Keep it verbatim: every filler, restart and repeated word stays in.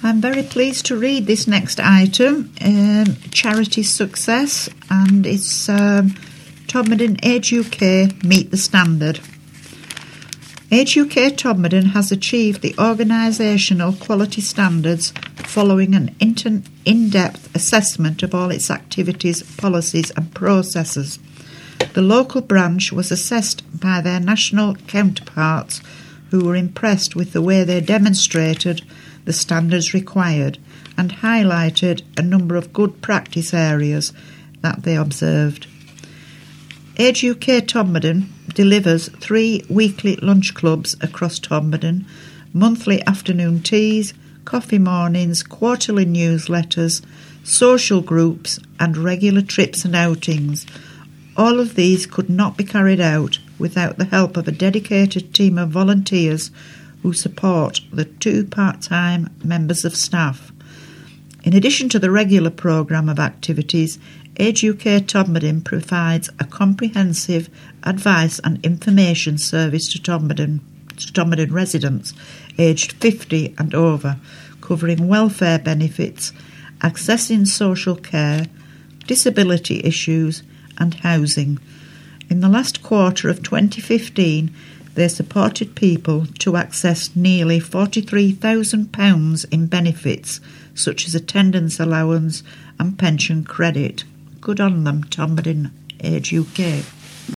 I'm very pleased to read this next item, um, Charity Success, and it's um, Todmorden Age U K Meet the Standard. Age U K Todmorden has achieved the organisational quality standards following an inter- in-depth assessment of all its activities, policies and processes. The local branch was assessed by their national counterparts, who were impressed with the way they demonstrated the standards required and highlighted a number of good practice areas that they observed. Age U K Todmorden delivers three weekly lunch clubs across Todmorden, monthly afternoon teas, coffee mornings, quarterly newsletters, social groups and regular trips and outings. All of these could not be carried out without the help of a dedicated team of volunteers who support the two part-time members of staff. In addition to the regular programme of activities, Age U K Todmorden provides a comprehensive advice and information service to Todmorden, to Todmorden residents aged fifty and over, covering welfare benefits, accessing social care, disability issues and housing. In the last quarter of twenty fifteen, they supported people to access nearly forty-three thousand pounds in benefits such as attendance allowance and pension credit. Good on them, Todmorden Age U K.